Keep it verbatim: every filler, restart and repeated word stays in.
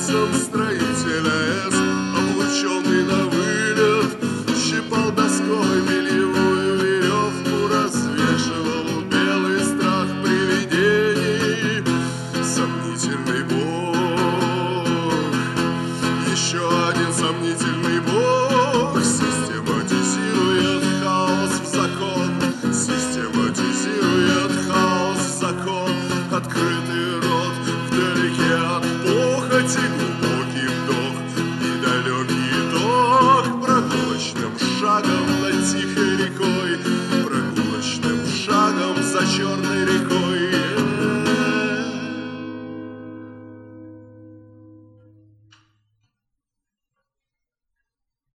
умельцем строителя С, облученный на вылет, щипал доской бельевую веревку, развешивал белый страх привидений. Сомнительный бог, еще один сомнительный бог, систематизирует хаос в закон, систематизирует хаос в закон. Открытый рот вдалеке от похоти, глубокий вдох и далекий итог прогулочным шагом